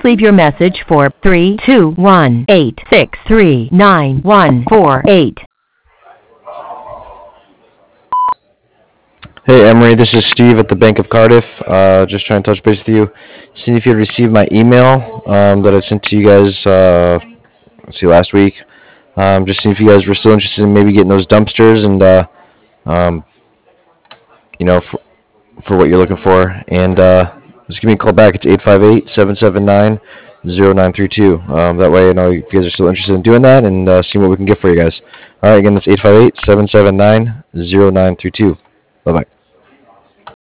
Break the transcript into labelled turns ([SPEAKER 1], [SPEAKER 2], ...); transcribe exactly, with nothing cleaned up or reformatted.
[SPEAKER 1] Please leave your message for three two one, eight six three, nine one four eight.
[SPEAKER 2] Hey Emery, this is Steve at the Bank of Cardiff. Uh, just trying to touch base with you, seeing if you had received my email um, that I sent to you guys. Uh, let's see, last week. Um, just seeing if you guys were still interested in maybe getting those dumpsters and uh, um, you know for, for what you're looking for. And uh, just give me a call back. It's eight five eight, seven seven nine, zero nine three two. Um, that way I know if you guys are still interested in doing that and uh, seeing what we can get for you guys. All right, again, that's eight five eight, seven seven nine, zero nine three two. Bye bye.